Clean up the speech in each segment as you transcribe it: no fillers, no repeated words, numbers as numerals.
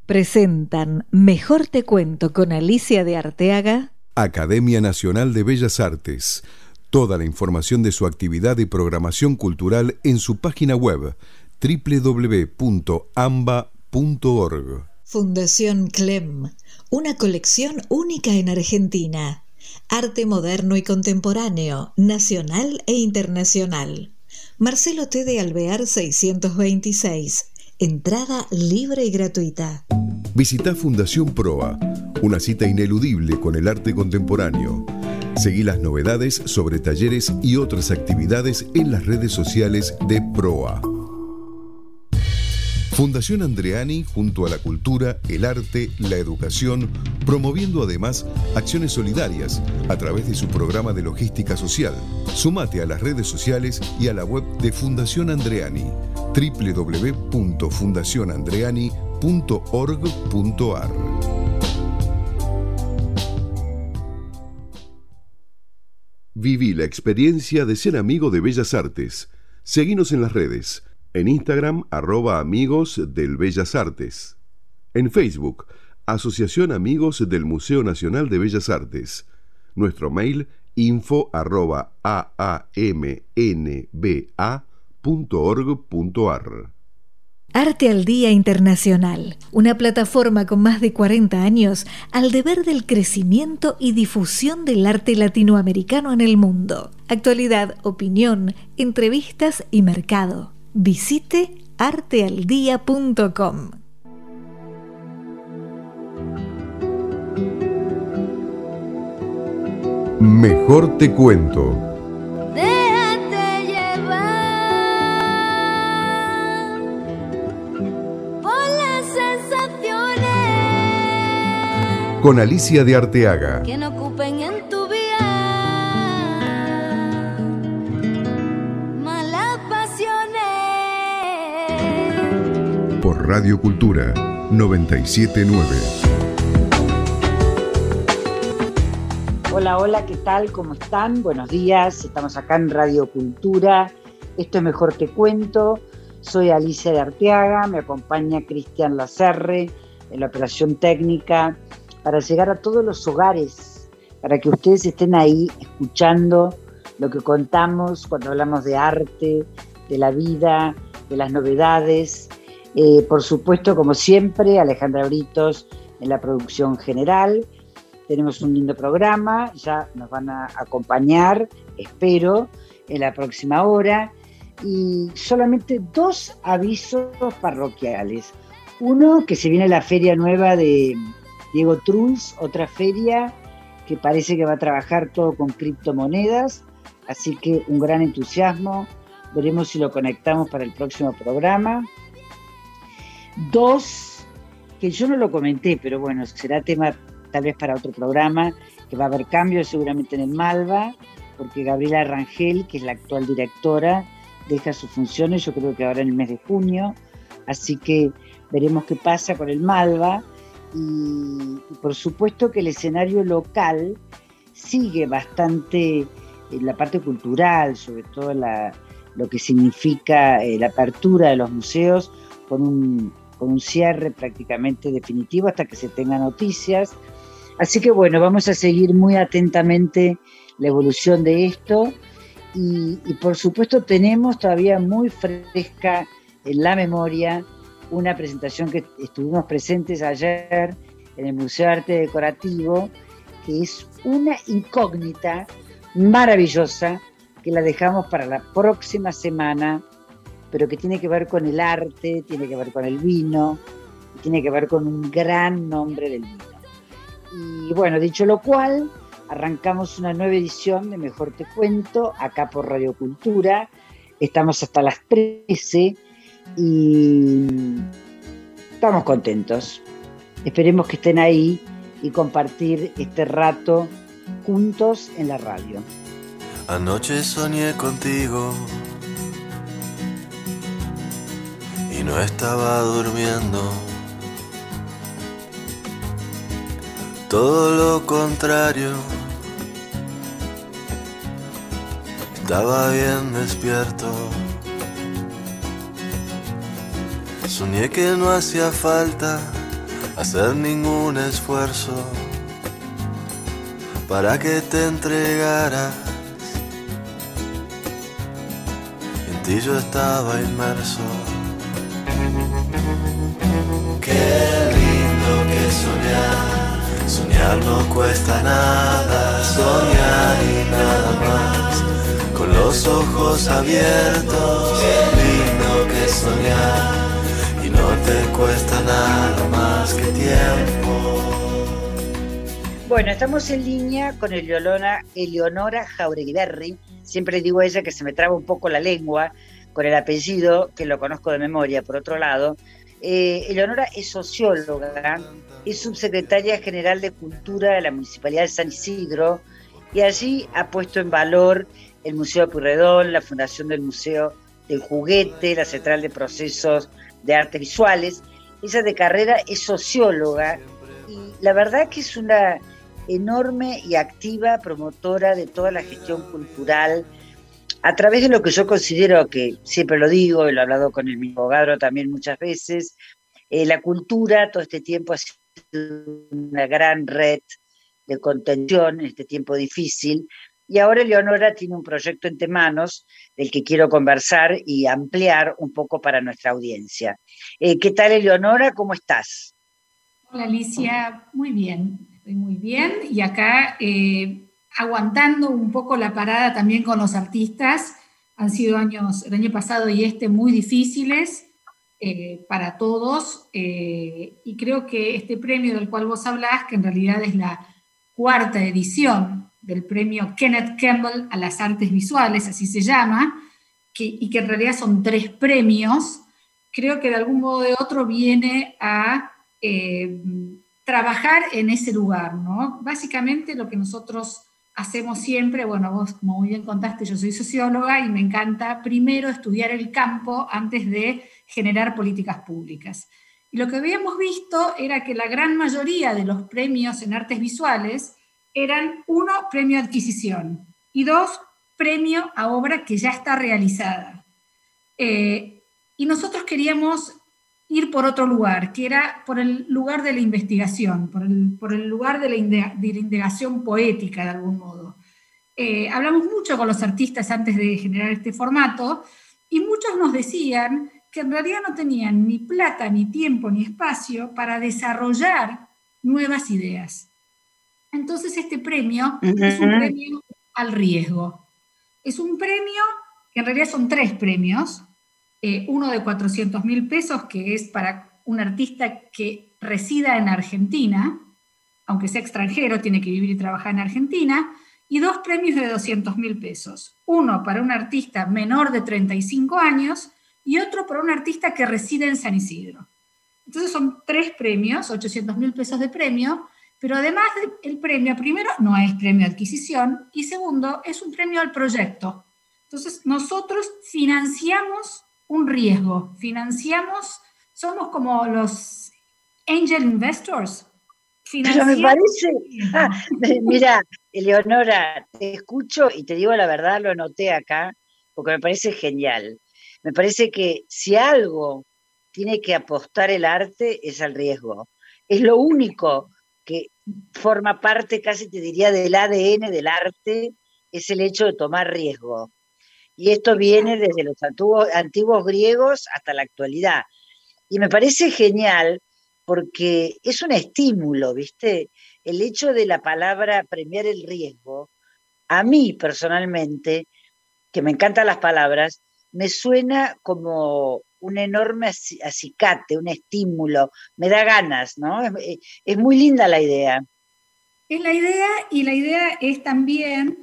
Presentan Mejor te cuento con Alicia de Arteaga. Academia Nacional de Bellas Artes. Toda la información de su actividad y programación cultural en su página web www.amba.org. Fundación Clem, una colección única en Argentina. Arte moderno y contemporáneo, nacional e internacional. Marcelo T. de Alvear 626. Entrada libre y gratuita. Visita Fundación Proa, una cita ineludible con el arte contemporáneo. Seguí las novedades sobre talleres y otras actividades en las redes sociales de Proa. Fundación Andreani, junto a la cultura, el arte, la educación, promoviendo además acciones solidarias a través de su programa de logística social. Sumate a las redes sociales y a la web de Fundación Andreani, www.fundacionandreani.org.ar. Viví la experiencia de ser amigo de Bellas Artes. Seguinos en las redes. En Instagram, @Amigos del Bellas Artes. En Facebook, Asociación Amigos del Museo Nacional de Bellas Artes. Nuestro mail, info@amnba.org.ar. Arte al Día Internacional, una plataforma con más de 40 años al deber del crecimiento y difusión del arte latinoamericano en el mundo. Actualidad, opinión, entrevistas y mercado. Visite artealdía.com. Mejor te cuento. Déjate llevar por las sensaciones Con Alicia de Arteaga. que no ocupen en tu vida malas pasiones. Por Radio Cultura 979. Hola, hola, ¿qué tal? ¿Cómo están? Buenos días, estamos acá en Radio Cultura. Esto es Mejor te cuento. Soy Alicia de Arteaga, me acompaña Cristian Lacerre en la operación técnica para llegar a todos los hogares, para que ustedes estén ahí escuchando lo que contamos cuando hablamos de arte, de la vida, de las novedades. Por supuesto, como siempre, Alejandra Britos en la producción general. Tenemos un lindo programa, ya nos van a acompañar, espero, en la próxima hora. Y solamente 2 avisos parroquiales. Uno, que se viene la feria nueva de Diego Truls, otra feria que parece que va a trabajar todo con criptomonedas, así que un gran entusiasmo. Veremos si lo conectamos para el próximo programa. 2, que yo no lo comenté, pero bueno, será tema tal vez para otro programa, que va a haber cambios seguramente en el Malva, porque Gabriela Rangel, que es la actual directora, deja sus funciones, yo creo que ahora en el mes de junio, así que veremos qué pasa con el Malva, y por supuesto que el escenario local sigue bastante en la parte cultural, sobre todo lo que significa la apertura de los museos, con un cierre prácticamente definitivo hasta que se tengan noticias. Así que bueno, vamos a seguir muy atentamente la evolución de esto y por supuesto tenemos todavía muy fresca en la memoria una presentación que estuvimos presentes ayer en el Museo de Arte Decorativo, que es una incógnita maravillosa que la dejamos para la próxima semana, pero que tiene que ver con el arte, tiene que ver con el vino, y tiene que ver con un gran nombre del vino. Y bueno, dicho lo cual, arrancamos una nueva edición de Mejor te cuento, acá por Radio Cultura. Estamos hasta las 13 y estamos contentos. Esperemos que estén ahí y compartir este rato juntos en la radio. Anoche soñé contigo y no estaba durmiendo. Todo lo contrario, estaba bien despierto. Soñé que no hacía falta hacer ningún esfuerzo para que te entregaras. En ti yo estaba inmerso. Qué lindo que soñar, soñar no cuesta nada, soñar y nada más, con los ojos abiertos. Qué lindo que soñar y no te cuesta nada más que tiempo. Bueno, estamos en línea con Eleonora Jauregui. Siempre digo a ella que se me traba un poco la lengua con el apellido, que lo conozco de memoria, por otro lado. Eleonora es socióloga, es subsecretaria general de Cultura de la Municipalidad de San Isidro, y allí ha puesto en valor el Museo Pueyrredón, la Fundación del Museo del Juguete, la Central de Procesos de Artes Visuales. Ella de carrera es socióloga y la verdad que es una enorme y activa promotora de toda la gestión cultural a través de lo que yo considero, que siempre lo digo y lo he hablado con el mismo Gadro también muchas veces, la cultura todo este tiempo ha sido una gran red de contención en este tiempo difícil, y ahora Eleonora tiene un proyecto entre manos del que quiero conversar y ampliar un poco para nuestra audiencia. ¿Qué tal, Eleonora? ¿Cómo estás? Hola, Alicia. Muy bien, estoy muy bien, y acá aguantando un poco la parada también con los artistas. Han sido años, el año pasado y este, muy difíciles para todos, y creo que este premio del cual vos hablás, que en realidad es la 4ª edición del premio Kenneth Campbell a las artes visuales, así se llama, y que en realidad son 3 premios, creo que de algún modo o de otro viene a trabajar en ese lugar, ¿no? Básicamente lo que nosotros hacemos siempre, bueno, vos como muy bien contaste, yo soy socióloga y me encanta primero estudiar el campo antes de generar políticas públicas. Y lo que habíamos visto era que la gran mayoría de los premios en artes visuales eran 1, premio a adquisición, y 2, premio a obra que ya está realizada. Y nosotros queríamos ir por otro lugar, que era por el lugar de la investigación, por el lugar de la indagación poética, de algún modo. Hablamos mucho con los artistas antes de generar este formato, y muchos nos decían que en realidad no tenían ni plata, ni tiempo, ni espacio para desarrollar nuevas ideas. Entonces este premio es un premio al riesgo. Es un premio, que en realidad son 3 premios, uno de 400.000 pesos, que es para un artista que resida en Argentina, aunque sea extranjero, tiene que vivir y trabajar en Argentina, y 2 premios de 200.000 pesos. Uno para un artista menor de 35 años y otro para un artista que reside en San Isidro. Entonces son 3 premios, 800.000 pesos de premio, pero además el premio, primero, no es premio de adquisición, y segundo, es un premio al proyecto. Entonces nosotros financiamos un riesgo, somos como los angel investors. Pero me parece, mira, Eleonora, te escucho y te digo la verdad, lo anoté acá, porque me parece genial. Me parece que si algo tiene que apostar el arte es al riesgo. Es lo único que forma parte, casi te diría, del ADN del arte, es el hecho de tomar riesgo. Y esto viene desde los antiguos griegos hasta la actualidad. Y me parece genial porque es un estímulo, ¿viste? El hecho de la palabra premiar el riesgo, a mí personalmente, que me encantan las palabras, me suena como un enorme acicate, un estímulo, me da ganas, ¿no? Es muy linda la idea. Es la idea, y la idea es también,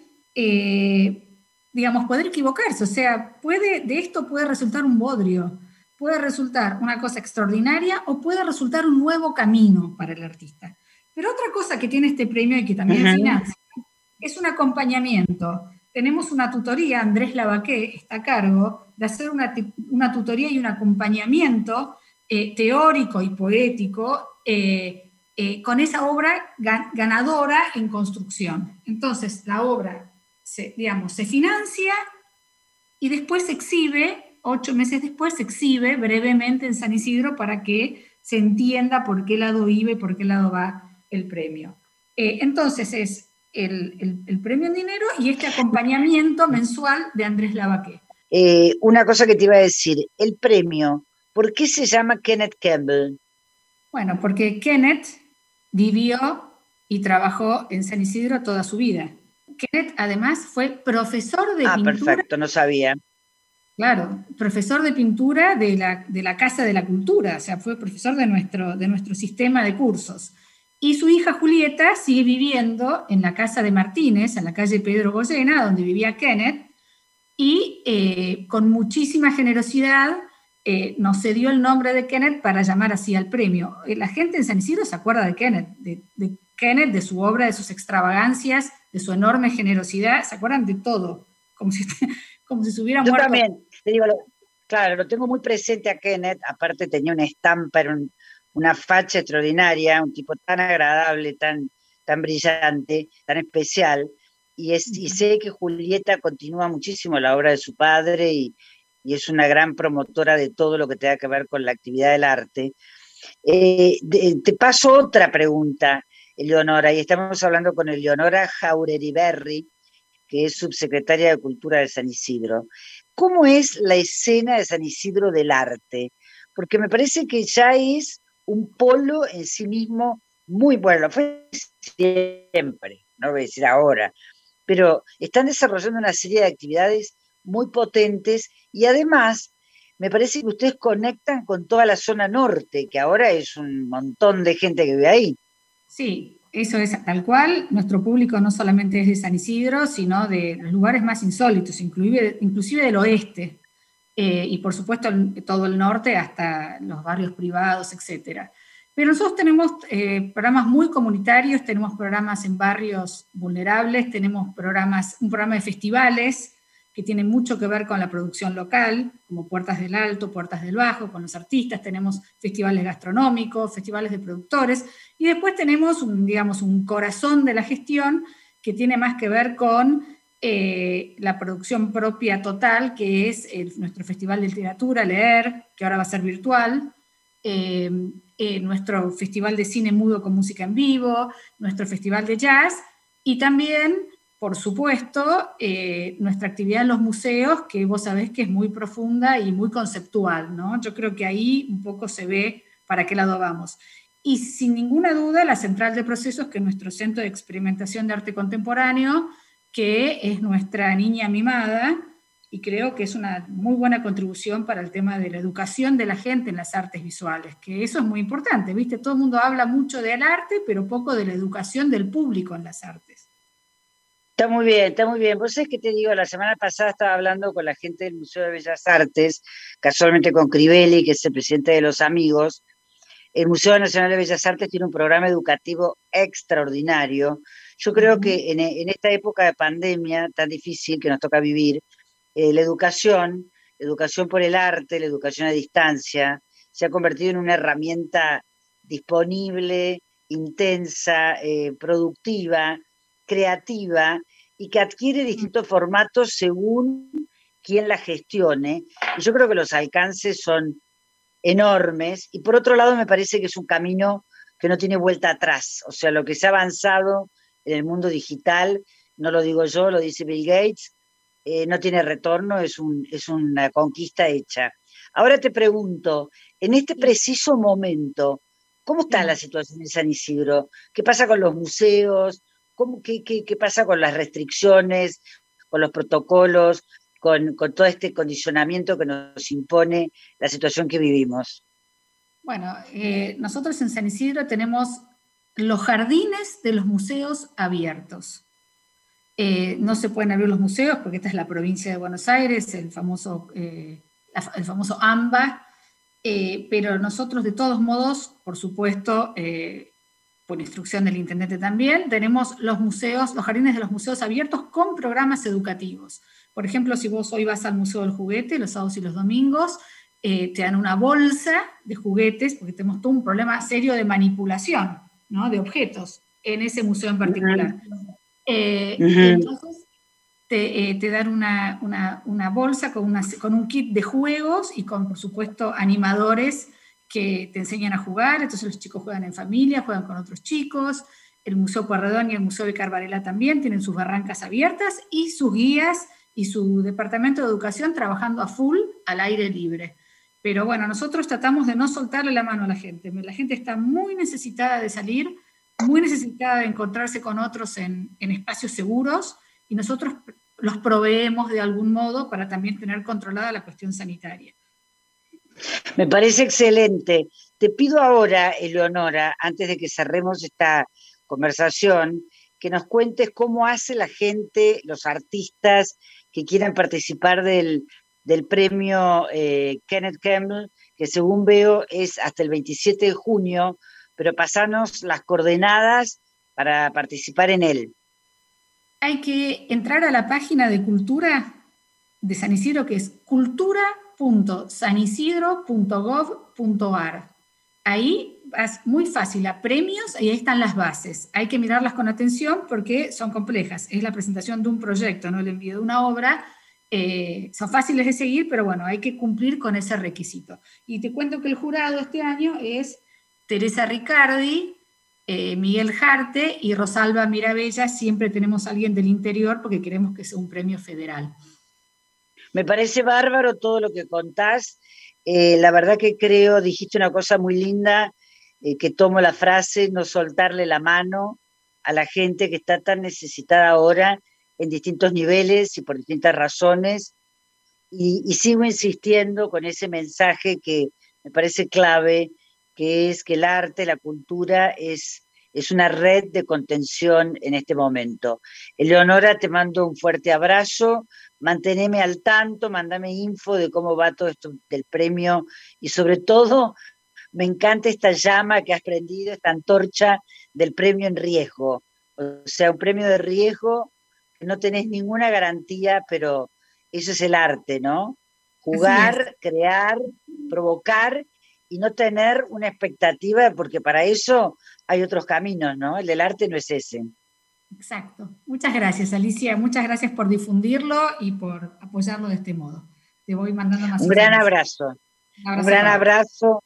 digamos, poder equivocarse. O sea, de esto puede resultar un bodrio, puede resultar una cosa extraordinaria o puede resultar un nuevo camino para el artista. Pero otra cosa que tiene este premio y que también financia es un acompañamiento. Tenemos una tutoría, Andrés Lavaqué está a cargo de hacer una tutoría y un acompañamiento teórico y poético con esa obra ganadora en construcción. Entonces, la obra se financia y después se exhibe, 8 meses después se exhibe brevemente en San Isidro para que se entienda por qué lado iba y por qué lado va el premio. Entonces es el premio en dinero y este acompañamiento mensual de Andrés Lavaqué. Una cosa que te iba a decir, el premio, ¿por qué se llama Kenneth Campbell? Bueno, porque Kenneth vivió y trabajó en San Isidro toda su vida. Kenneth además fue profesor de pintura. Perfecto, no sabía. Claro, profesor de pintura de la Casa de la Cultura, o sea, fue profesor de nuestro sistema de cursos. Y su hija Julieta sigue viviendo en la casa de Martínez, en la calle Pedro Goyena, donde vivía Kenneth, y con muchísima generosidad nos cedió el nombre de Kenneth para llamar así al premio. La gente en San Isidro se acuerda de Kenneth, Kenneth, de su obra, de sus extravagancias, de su enorme generosidad, se acuerdan de todo, como si se hubiera muerto. Yo también, te digo, claro, lo tengo muy presente a Kenneth, aparte tenía una estampa, era una facha extraordinaria, un tipo tan agradable, tan brillante, tan especial, y sé que Julieta continúa muchísimo la obra de su padre y es una gran promotora de todo lo que tenga que ver con la actividad del arte. Te paso otra pregunta, Eleonora, y estamos hablando con Eleonora Jaureriberri, que es subsecretaria de Cultura de San Isidro. ¿Cómo es la escena de San Isidro del arte? Porque me parece que ya es un polo en sí mismo muy bueno, lo fue siempre, no voy a decir ahora, pero están desarrollando una serie de actividades muy potentes y además me parece que ustedes conectan con toda la zona norte, que ahora es un montón de gente que vive ahí. Sí, eso es tal cual. Nuestro público no solamente es de San Isidro, sino de los lugares más insólitos, inclusive del oeste, y por supuesto todo el norte hasta los barrios privados, etc. Pero nosotros tenemos programas muy comunitarios, tenemos programas en barrios vulnerables, tenemos un programa de festivales que tiene mucho que ver con la producción local, como Puertas del Alto, Puertas del Bajo, con los artistas, tenemos festivales gastronómicos, festivales de productores, y después tenemos un corazón de la gestión que tiene más que ver con la producción propia total, que es nuestro Festival de Literatura, Leer, que ahora va a ser virtual, nuestro Festival de Cine Mudo con música en vivo, nuestro Festival de Jazz, y también, por supuesto, nuestra actividad en los museos, que vos sabés que es muy profunda y muy conceptual, ¿no? Yo creo que ahí un poco se ve para qué lado vamos. Y sin ninguna duda, la Central de Procesos, que es nuestro centro de experimentación de arte contemporáneo, que es nuestra niña mimada, y creo que es una muy buena contribución para el tema de la educación de la gente en las artes visuales, que eso es muy importante, ¿viste? Todo el mundo habla mucho del arte, pero poco de la educación del público en las artes. Está muy bien, está muy bien. Vos sabés que te digo, la semana pasada estaba hablando con la gente del Museo de Bellas Artes, casualmente con Crivelli, que es el presidente de Los Amigos. El Museo Nacional de Bellas Artes tiene un programa educativo extraordinario. Yo creo que en esta época de pandemia tan difícil que nos toca vivir, la educación por el arte, la educación a distancia, se ha convertido en una herramienta disponible, intensa, productiva, creativa, y que adquiere distintos formatos según quien la gestione. Y yo creo que los alcances son enormes, y por otro lado me parece que es un camino que no tiene vuelta atrás. O sea, lo que se ha avanzado en el mundo digital, no lo digo yo, lo dice Bill Gates, no tiene retorno, es una conquista hecha. Ahora te pregunto, en este preciso momento, ¿cómo está la situación en San Isidro? ¿Qué pasa con los museos? ¿Qué pasa con las restricciones, con los protocolos, con todo este condicionamiento que nos impone la situación que vivimos? Bueno, nosotros en San Isidro tenemos los jardines de los museos abiertos. No se pueden abrir los museos porque esta es la provincia de Buenos Aires, el famoso AMBA, pero nosotros de todos modos, por supuesto, por instrucción del intendente también, tenemos los jardines de los museos abiertos con programas educativos. Por ejemplo, si vos hoy vas al Museo del Juguete, los sábados y los domingos, te dan una bolsa de juguetes, porque tenemos todo un problema serio de manipulación, ¿no?, de objetos en ese museo en particular. Entonces te dan una bolsa con un kit de juegos y con, por supuesto, animadores que te enseñan a jugar, entonces los chicos juegan en familia, juegan con otros chicos. El Museo Pueyrredón y el Museo de Carvarela también tienen sus barrancas abiertas y sus guías y su departamento de educación trabajando a full al aire libre. Pero bueno, nosotros tratamos de no soltarle la mano a la gente. La gente está muy necesitada de salir, muy necesitada de encontrarse con otros en espacios seguros, y nosotros los proveemos de algún modo para también tener controlada la cuestión sanitaria. Me parece excelente. Te pido ahora, Eleonora, antes de que cerremos esta conversación, que nos cuentes cómo hace la gente, los artistas que quieran participar del premio Kenneth Campbell, que según veo es hasta el 27 de junio, pero pasanos las coordenadas para participar en él. Hay que entrar a la página de Cultura de San Isidro, que es cultura.sanisidro.gov.ar. Ahí es muy fácil, a premios, y ahí están las bases. Hay que mirarlas con atención porque son complejas. Es la presentación de un proyecto, no el envío de una obra. Son fáciles de seguir, pero bueno, hay que cumplir con ese requisito. Y te cuento que el jurado este año es Teresa Riccardi, Miguel Jarte y Rosalba Mirabella. Siempre tenemos a alguien del interior porque queremos que sea un premio federal. Me parece bárbaro todo lo que contás. La verdad que creo, dijiste una cosa muy linda, que tomo la frase, no soltarle la mano a la gente que está tan necesitada ahora en distintos niveles y por distintas razones. Y sigo insistiendo con ese mensaje que me parece clave, que es que el arte, la cultura es una red de contención en este momento. Eleonora, te mando un fuerte abrazo, manteneme al tanto, mandame info de cómo va todo esto del premio, y sobre todo me encanta esta llama que has prendido, esta antorcha del premio en riesgo. O sea, un premio de riesgo que no tenés ninguna garantía, pero eso es el arte, ¿no? Jugar, crear, provocar y no tener una expectativa, porque para eso hay otros caminos, ¿no? El del arte no es ese. Exacto. Muchas gracias, Alicia. Muchas gracias por difundirlo y por apoyarlo de este modo. Te voy mandando más. Un gran abrazo. Un gran abrazo.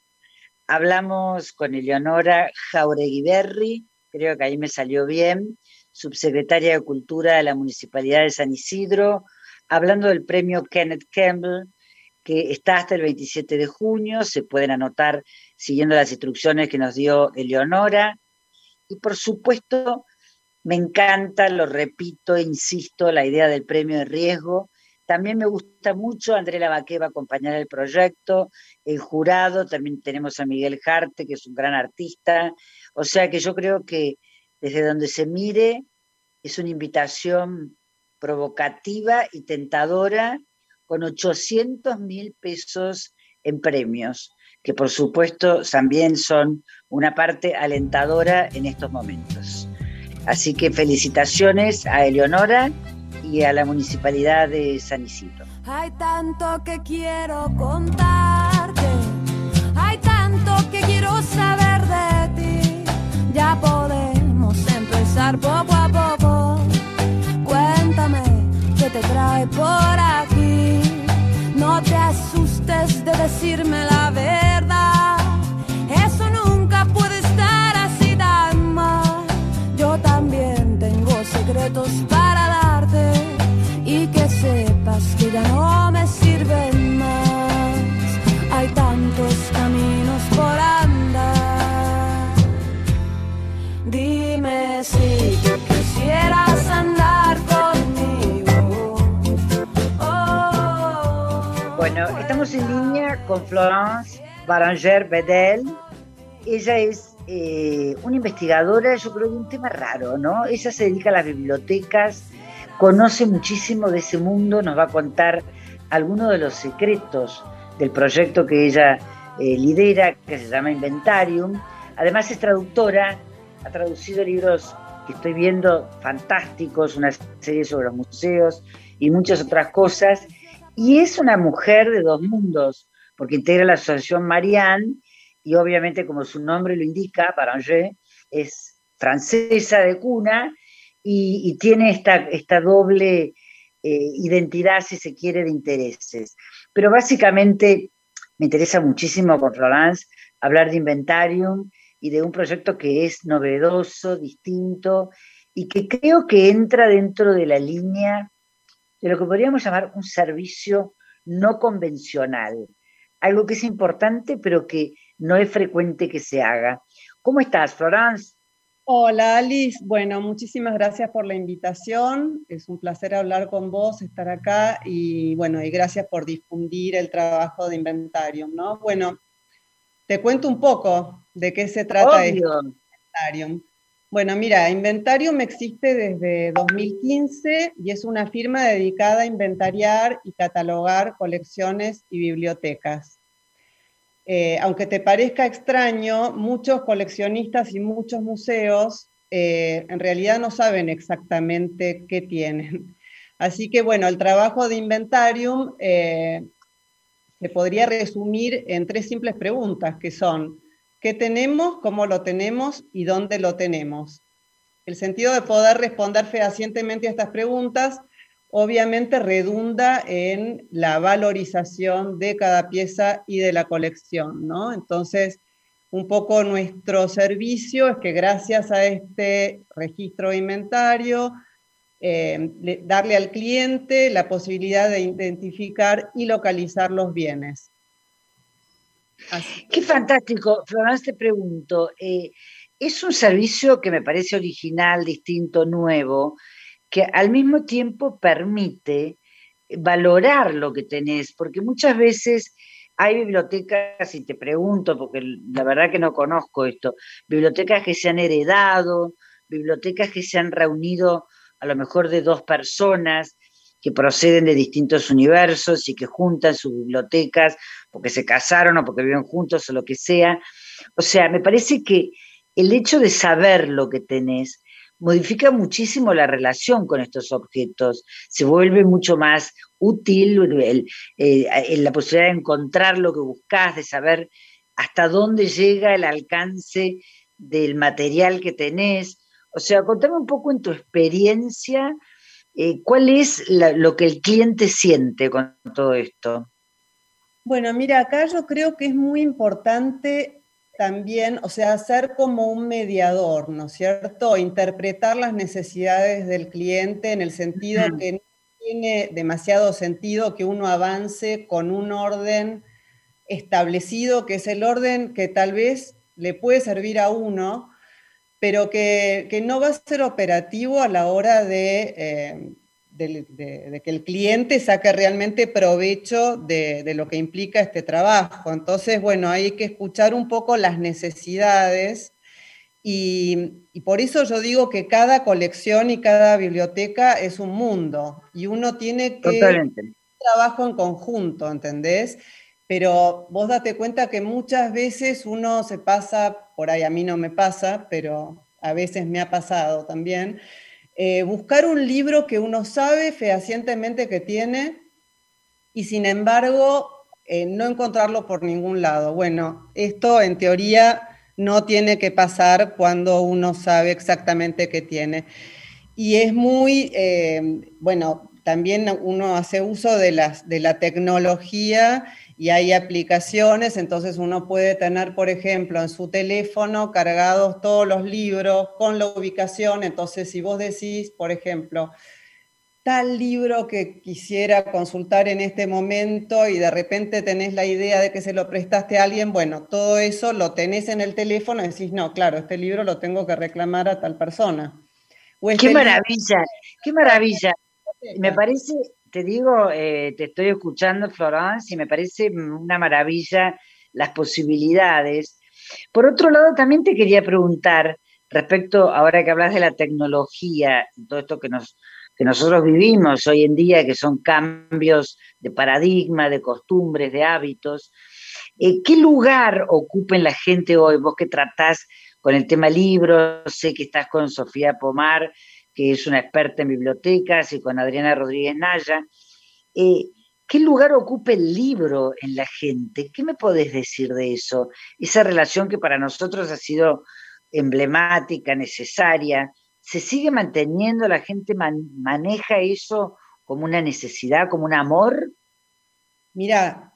Hablamos con Eleonora Jáuregui Berry, creo que ahí me salió bien, subsecretaria de Cultura de la Municipalidad de San Isidro, hablando del premio Kenneth Campbell, que está hasta el 27 de junio, se pueden anotar siguiendo las instrucciones que nos dio Eleonora. Y por supuesto, me encanta, lo repito, insisto, la idea del premio de riesgo. También me gusta mucho, André Lavaqué va a acompañar el proyecto, el jurado, también tenemos a Miguel Jarte, que es un gran artista. O sea que yo creo que desde donde se mire es una invitación provocativa y tentadora, con 800.000 pesos en premios, que por supuesto también son una parte alentadora en estos momentos. Así que felicitaciones a Eleonora y a la Municipalidad de San Isidro. Hay tanto que quiero contarte, hay tanto que quiero saber de ti. Ya podemos empezar poco a poco. Cuéntame qué te trae por aquí. No te asustes de decirme la verdad. Eso nunca puede estar así tan mal. Yo también tengo secretos para darte, y que sepas que ya no me sirven más. Hay tantos caminos por andar. Dime si tú quisieras andar conmigo. Bueno, estamos en línea con Florence Baranger-Bedel. Ella es una investigadora, yo creo, de un tema raro, ¿no? Ella se dedica a las bibliotecas, conoce muchísimo de ese mundo, nos va a contar algunos de los secretos del proyecto que ella lidera, que se llama Inventarium. Además es traductora, ha traducido libros que estoy viendo fantásticos, una serie sobre los museos y muchas otras cosas. Y es una mujer de dos mundos, porque integra la Asociación Marianne, y obviamente, como su nombre lo indica, Baranger es francesa de cuna, y tiene esta doble identidad, si se quiere, de intereses. Pero básicamente me interesa muchísimo con Florence hablar de Inventarium y de un proyecto que es novedoso, distinto, y que creo que entra dentro de la línea de lo que podríamos llamar un servicio no convencional, algo que es importante pero que no es frecuente que se haga. ¿Cómo estás, Florence? Hola Alice, bueno, muchísimas gracias por la invitación, es un placer hablar con vos, estar acá y bueno, y gracias por difundir el trabajo de Inventarium, ¿no? Bueno, te cuento un poco de qué se trata Obvio. Inventarium. Bueno, mira, Inventarium existe desde 2015 y es una firma dedicada a inventariar y catalogar colecciones y bibliotecas. Aunque te parezca extraño, muchos coleccionistas y muchos museos en realidad no saben exactamente qué tienen. Así que bueno, el trabajo de Inventarium se podría resumir en 3 simples preguntas, que son: ¿qué tenemos, cómo lo tenemos y dónde lo tenemos? El sentido de poder responder fehacientemente a estas preguntas obviamente redunda en la valorización de cada pieza y de la colección, ¿no? Entonces, un poco nuestro servicio es que gracias a este registro de inventario, darle al cliente la posibilidad de identificar y localizar los bienes. Así. Qué fantástico, Florence, te pregunto, es un servicio que me parece original, distinto, nuevo, que al mismo tiempo permite valorar lo que tenés, porque muchas veces hay bibliotecas, y te pregunto, porque la verdad que no conozco esto, bibliotecas que se han heredado, bibliotecas que se han reunido a lo mejor de 2 personas, que proceden de distintos universos y que juntan sus bibliotecas porque se casaron o porque viven juntos o lo que sea. O sea, me parece que el hecho de saber lo que tenés modifica muchísimo la relación con estos objetos, se vuelve mucho más útil la posibilidad de encontrar lo que buscás, de saber hasta dónde llega el alcance del material que tenés. O sea, contame un poco en tu experiencia, ¿cuál es lo que el cliente siente con todo esto? Bueno, mira, acá yo creo que es muy importante también, o sea, ser como un mediador, ¿no es cierto? Interpretar las necesidades del cliente en el sentido que no tiene demasiado sentido que uno avance con un orden establecido, que es el orden que tal vez le puede servir a uno, pero que no va a ser operativo a la hora de que el cliente saque realmente provecho de lo que implica este trabajo. Entonces, bueno, hay que escuchar un poco las necesidades y por eso yo digo que cada colección y cada biblioteca es un mundo y uno tiene que Totalmente. trabajo en conjunto, ¿entendés? Pero vos date cuenta que muchas veces uno se pasa, por ahí a mí no me pasa, pero a veces me ha pasado también, buscar un libro que uno sabe fehacientemente que tiene y sin embargo no encontrarlo por ningún lado. Bueno, esto en teoría no tiene que pasar cuando uno sabe exactamente qué tiene. Y es muy, bueno, también uno hace uso de la tecnología y hay aplicaciones, entonces uno puede tener, por ejemplo, en su teléfono cargados todos los libros con la ubicación, entonces si vos decís, por ejemplo, tal libro que quisiera consultar en este momento y de repente tenés la idea de que se lo prestaste a alguien, bueno, todo eso lo tenés en el teléfono y decís, no, claro, este libro lo tengo que reclamar a tal persona. Qué maravilla, qué maravilla. Me parece, te digo, te estoy escuchando, Florence, y me parece una maravilla las posibilidades. Por otro lado, también te quería preguntar, respecto, ahora que hablas de la tecnología, todo esto que nosotros vivimos hoy en día, que son cambios de paradigma, de costumbres, de hábitos, ¿qué lugar ocupa en la gente hoy? Vos que tratás con el tema libros, sé que estás con Sofía Pomar, que es una experta en bibliotecas, y con Adriana Rodríguez Naya. ¿Qué lugar ocupa el libro en la gente? ¿Qué me podés decir de eso? Esa relación que para nosotros ha sido emblemática, necesaria, ¿se sigue manteniendo? ¿La gente maneja eso como una necesidad, como un amor? Mira,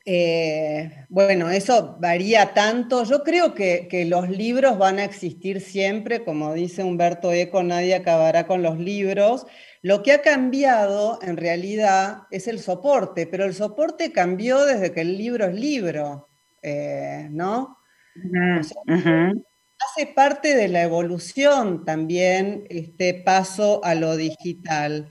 Bueno, eso varía tanto. Yo creo que los libros van a existir siempre, como dice Humberto Eco, nadie acabará con los libros. Lo que ha cambiado en realidad es el soporte, pero el soporte cambió desde que el libro es libro, ¿no? O sea, hace parte de la evolución también este paso a lo digital.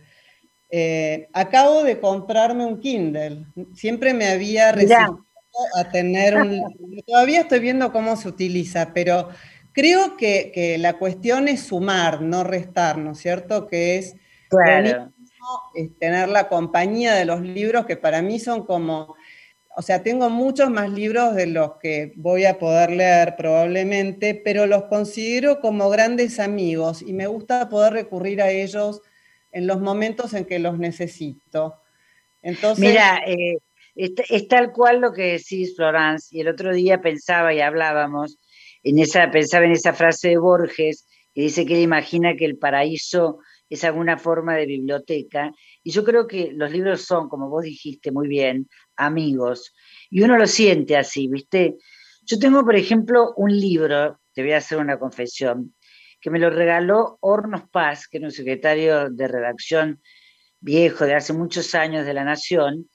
Acabo de comprarme un Kindle. Siempre me había resistido a tener Todavía estoy viendo cómo se utiliza, pero creo que la cuestión es sumar, no restar, ¿no es cierto? Que es Claro. tener la compañía de los libros, que para mí son como... O sea, tengo muchos más libros de los que voy a poder leer probablemente, pero los considero como grandes amigos y me gusta poder recurrir a ellos en los momentos en que los necesito. Entonces, Mira, es tal cual lo que decís, Florence, y el otro día pensaba y hablábamos, pensaba en esa frase de Borges, que dice que él imagina que el paraíso es alguna forma de biblioteca, y yo creo que los libros son, como vos dijiste muy bien, amigos, y uno lo siente así, ¿viste? Yo tengo, por ejemplo, un libro, te voy a hacer una confesión, que me lo regaló Hornos Paz, que era un secretario de redacción viejo de hace muchos años de La Nación,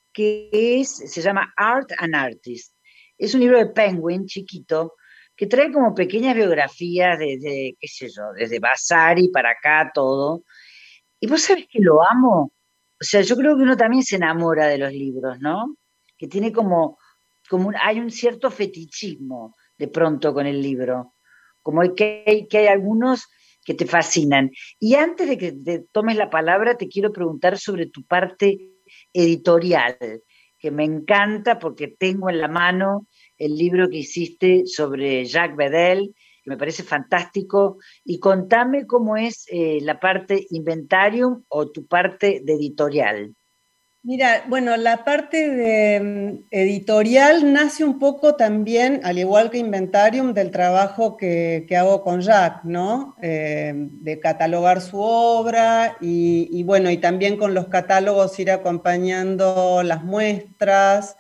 se llama Art and Artist. Es un libro de Penguin, chiquito, que trae como pequeñas biografías desde, qué sé yo, desde Vasari para acá, todo. Y vos sabés que lo amo. O sea, yo creo que uno también se enamora de los libros, ¿no? Que tiene hay un cierto fetichismo de pronto con el libro. Como que hay algunos que te fascinan. Y antes de que te tomes la palabra, te quiero preguntar sobre tu parte editorial, que me encanta porque tengo en la mano el libro que hiciste sobre Jacques Bedel, que me parece fantástico, y contame cómo es la parte inventarium o tu parte de editorial. mira, bueno, la parte de editorial nace un poco también, al igual que Inventarium, del trabajo que hago con Jacques, ¿no? De catalogar su obra y bueno, y también con los catálogos ir acompañando las muestras.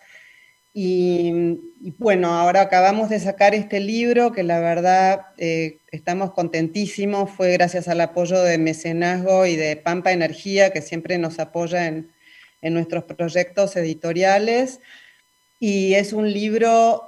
Y bueno, ahora acabamos de sacar este libro que la verdad estamos contentísimos, fue gracias al apoyo de Mecenazgo y de Pampa Energía, que siempre nos apoya en nuestros proyectos editoriales. Y es un libro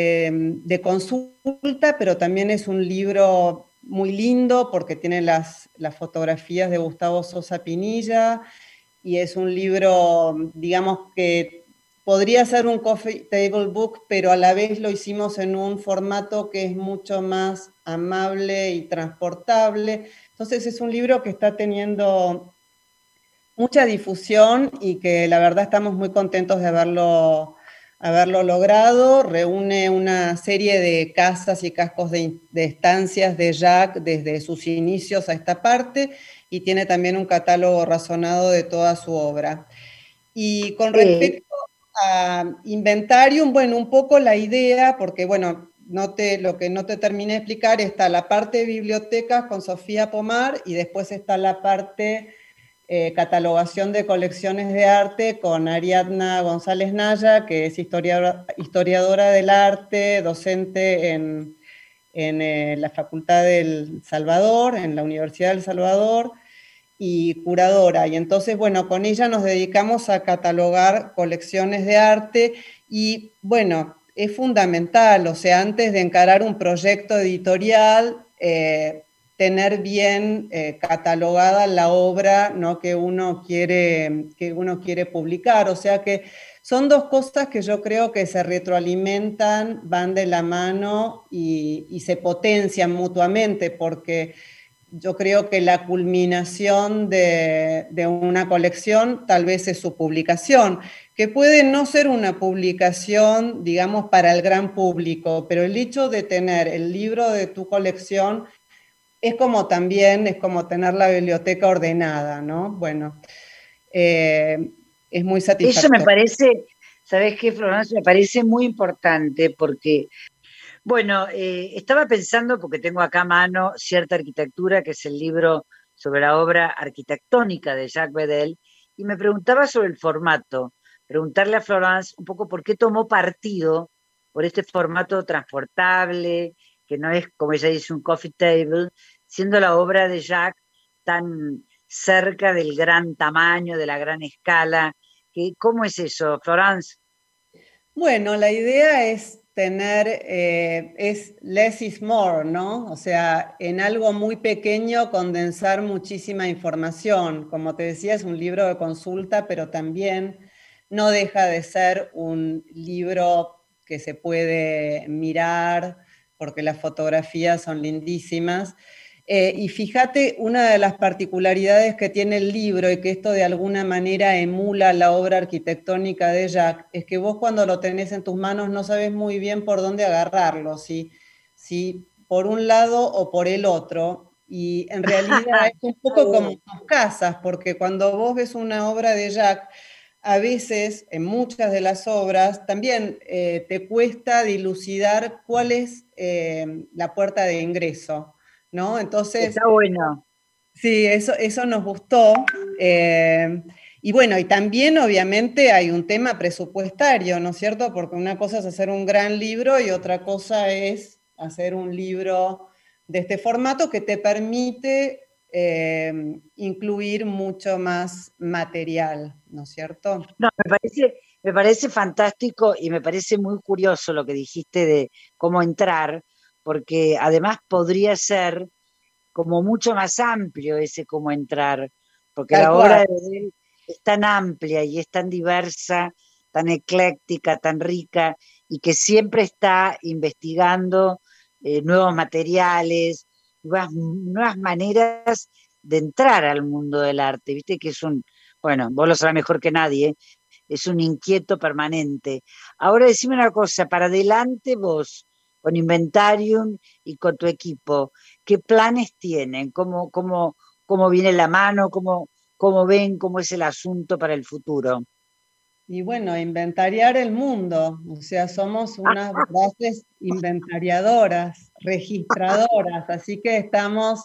de consulta, pero también es un libro muy lindo porque tiene las fotografías de Gustavo Sosa Pinilla y es un libro, digamos, que podría ser un coffee table book, pero a la vez lo hicimos en un formato que es mucho más amable y transportable. Entonces es un libro que está teniendo mucha difusión y que la verdad estamos muy contentos de haberlo logrado. Reúne una serie de casas y cascos de estancias de Jacques desde sus inicios a esta parte y tiene también un catálogo razonado de toda su obra. Y con respecto a Inventarium, bueno, un poco la idea, porque bueno, lo que no te terminé de explicar, está la parte de bibliotecas con Sofía Pomar y después está la parte catalogación de colecciones de arte con Ariadna González Naya, que es historiadora del arte, docente en la Facultad del Salvador, en la Universidad del Salvador, y curadora. Y entonces, bueno, con ella nos dedicamos a catalogar colecciones de arte y, bueno, es fundamental, o sea, antes de encarar un proyecto editorial, tener bien catalogada la obra, ¿no? que uno quiere publicar. O sea que son dos cosas que yo creo que se retroalimentan, van de la mano y se potencian mutuamente, porque yo creo que la culminación de una colección tal vez es su publicación, que puede no ser una publicación, digamos, para el gran público, pero el hecho de tener el libro de tu colección es como tener la biblioteca ordenada, ¿no? Bueno, es muy satisfactorio. Eso me parece, ¿sabés qué, Florencia? Me parece muy importante porque, bueno, estaba pensando, porque tengo acá a mano Cierta Arquitectura, que es el libro sobre la obra arquitectónica de Jacques Bedel, y me preguntaba sobre el formato. preguntarle a Florence un poco por qué tomó partido por este formato transportable, que no es, como ella dice, un coffee table, siendo la obra de Jacques tan cerca del gran tamaño, de la gran escala. ¿Cómo es eso, Florence? Bueno, la idea es tener, es less is more, ¿no? O sea, en algo muy pequeño condensar muchísima información. Como te decía, es un libro de consulta, pero también no deja de ser un libro que se puede mirar porque las fotografías son lindísimas. Y fíjate, una de las particularidades que tiene el libro y que esto de alguna manera emula la obra arquitectónica de Jacques, es que vos cuando lo tenés en tus manos no sabes muy bien por dónde agarrarlo, si por un lado o por el otro. Y en realidad es un poco como tus casas, porque cuando vos ves una obra de Jacques, a veces, en muchas de las obras, también te cuesta dilucidar cuál es la puerta de ingreso, ¿no? Entonces, Está bueno. sí, eso nos gustó. Y bueno, y también obviamente hay un tema presupuestario, ¿no es cierto? Porque una cosa es hacer un gran libro y otra cosa es hacer un libro de este formato que te permite incluir mucho más material, ¿no es cierto? No, me parece fantástico y me parece muy curioso lo que dijiste de cómo entrar, porque además podría ser como mucho más amplio ese cómo entrar, porque Tal la obra cual. de él es tan amplia y es tan diversa, tan ecléctica, tan rica, y que siempre está investigando nuevos materiales, nuevas maneras de entrar al mundo del arte. Viste que es bueno, vos lo sabés mejor que nadie, es un inquieto permanente. Ahora decime una cosa, para adelante vos, con Inventarium y con tu equipo, ¿qué planes tienen? ¿Cómo viene la mano? ¿Cómo ven? ¿Cómo es el asunto para el futuro? Y bueno, inventariar el mundo, o sea, somos unas voces inventariadoras, registradoras, así que estamos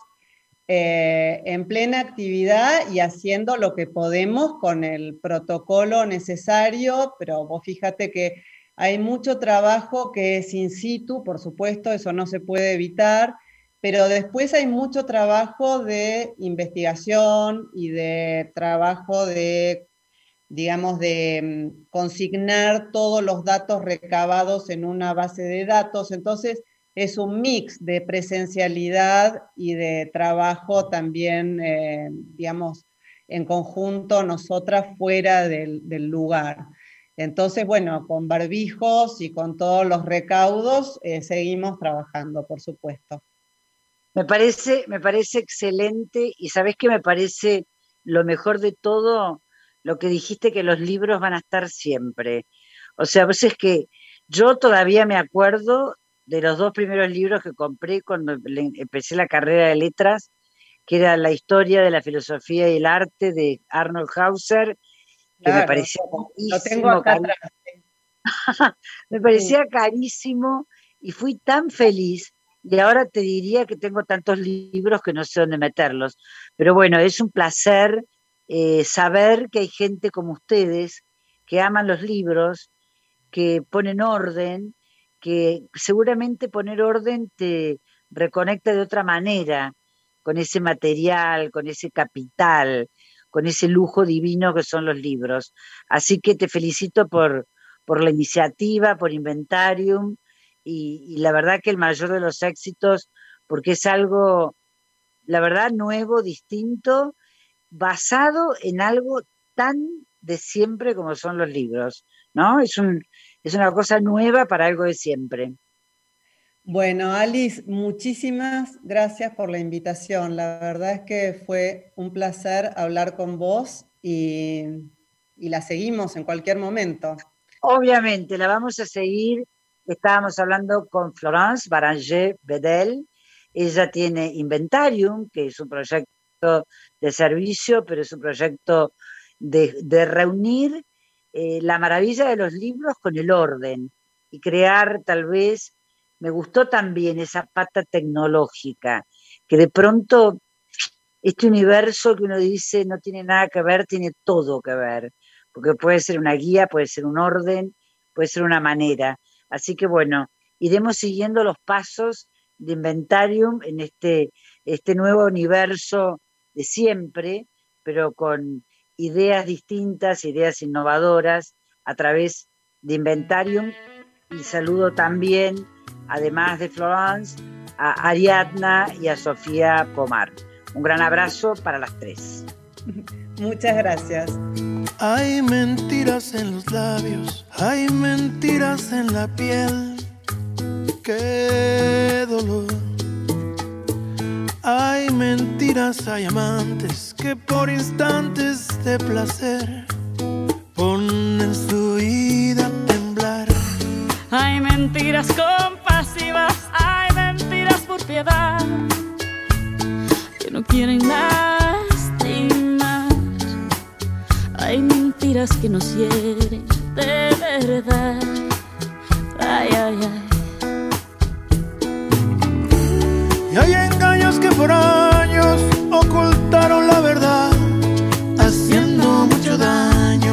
en plena actividad y haciendo lo que podemos con el protocolo necesario, pero vos fíjate que hay mucho trabajo que es in situ, por supuesto, eso no se puede evitar, pero después hay mucho trabajo de investigación y de trabajo de, digamos, de consignar todos los datos recabados en una base de datos. Entonces, es un mix de presencialidad y de trabajo también, digamos, en conjunto, nosotras fuera del lugar. Entonces, bueno, con barbijos y con todos los recaudos, seguimos trabajando, por supuesto. Me parece excelente y ¿sabés qué me parece lo mejor de todo? Lo que dijiste que los libros van a estar siempre. O sea, pues es que yo todavía me acuerdo de los dos primeros libros que compré cuando empecé la carrera de letras, que era La historia de la filosofía y el arte de Arnold Hauser, que me Claro, parecía lo tengo carísimo, acá atrás. me Sí. parecía carísimo y fui tan feliz. Y ahora te diría que tengo tantos libros que no sé dónde meterlos. Pero bueno, es un placer saber que hay gente como ustedes que aman los libros, que ponen orden, que seguramente poner orden te reconecta de otra manera con ese material, con ese capital, con ese lujo divino que son los libros. Así que te felicito por la iniciativa, por Inventarium, y la verdad que el mayor de los éxitos, porque es algo, la verdad, nuevo, distinto, basado en algo tan de siempre como son los libros, ¿no? Es una cosa nueva para algo de siempre. Bueno, Alice, muchísimas gracias por la invitación. La verdad es que fue un placer hablar con vos y la seguimos en cualquier momento. Obviamente, la vamos a seguir. Estábamos hablando con Florence Baranger-Bedel. Ella tiene Inventarium, que es un proyecto de servicio, pero es un proyecto de reunir la maravilla de los libros con el orden y crear tal vez, me gustó también esa pata tecnológica, que de pronto este universo que uno dice no tiene nada que ver, tiene todo que ver, porque puede ser una guía, puede ser un orden, puede ser una manera. Así que bueno, iremos siguiendo los pasos de Inventarium en este nuevo universo de siempre, pero con ideas distintas, ideas innovadoras a través de Inventarium. Y saludo también, además de Florence, a Ariadna y a Sofía Pomar. Un gran abrazo para las tres. Muchas gracias. Hay mentiras en los labios, hay mentiras en la piel. Qué dolor. Hay mentiras, hay amantes que por instantes de placer ponen su vida a temblar. Hay mentiras compasivas, hay mentiras por piedad, que no quieren lastimar. Hay mentiras que nos hieren de verdad. Ay, ay, ay. Y hay engaños que por años ocultaron la verdad, haciendo mucho daño.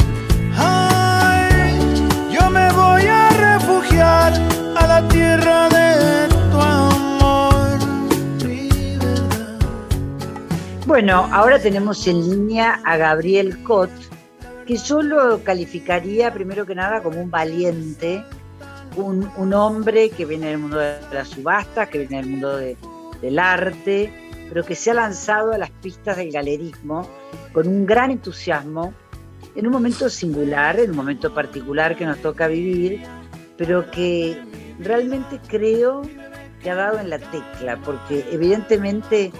Ay, yo me voy a refugiar a la tierra de tu amor, mi verdad. Bueno, ahora tenemos en línea a Gabriel Cot, que yo lo calificaría primero que nada como un valiente, un hombre que viene del mundo de las subastas, que viene del mundo del arte, pero que se ha lanzado a las pistas del galerismo con un gran entusiasmo, en un momento singular, en un momento particular que nos toca vivir, pero que realmente creo que ha dado en la tecla, porque evidentemente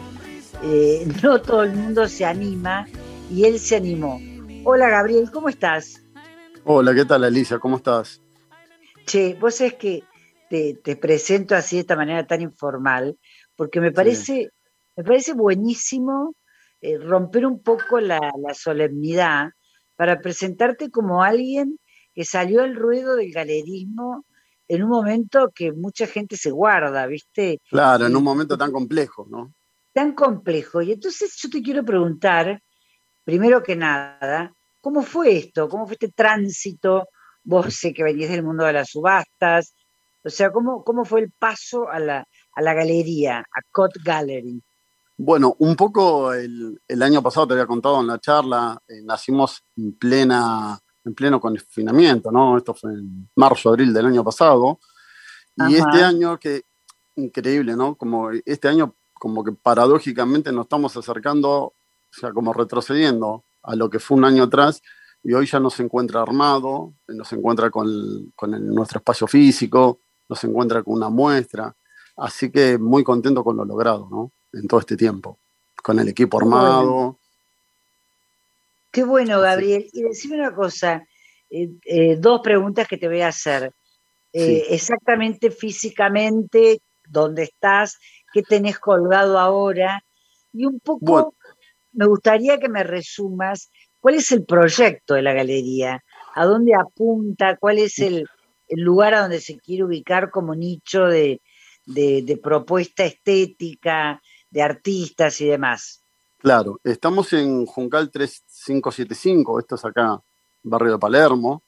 no todo el mundo se anima, y él se animó. Hola Gabriel, ¿cómo estás? Hola, ¿qué tal Alicia? ¿Cómo estás? Che, vos sabés que te presento así de esta manera tan informal, porque me parece buenísimo romper un poco la solemnidad para presentarte como alguien que salió al ruedo del galerismo en un momento que mucha gente se guarda, ¿viste? Claro, en un momento tan complejo, ¿no? Tan complejo. Y entonces yo te quiero preguntar, primero que nada, ¿cómo fue esto? ¿Cómo fue este tránsito? Vos sé que venís del mundo de las subastas, o sea, ¿cómo fue el paso a la galería, a Cot Gallery? Bueno, un poco el año pasado te había contado en la charla, nacimos en pleno confinamiento, ¿no? Esto fue en marzo, abril del año pasado. Y Ajá. este año, que increíble, ¿no? Como este año, como que paradójicamente nos estamos acercando, o sea, como retrocediendo a lo que fue un año atrás, y hoy ya nos encuentra armado, nos encuentra con nuestro espacio físico, nos encuentra con una muestra, así que muy contento con lo logrado, ¿no? En todo este tiempo, con el equipo armado. Qué bueno, Gabriel. Y decime una cosa, dos preguntas que te voy a hacer. Sí. Exactamente físicamente, ¿dónde estás? ¿Qué tenés colgado ahora? Y un poco Bueno, me gustaría que me resumas cuál es el proyecto de la galería, a dónde apunta, cuál es el lugar a donde se quiere ubicar como nicho de propuesta estética, de artistas y demás. claro, estamos en Juncal 3575, esto es acá, barrio de Palermo.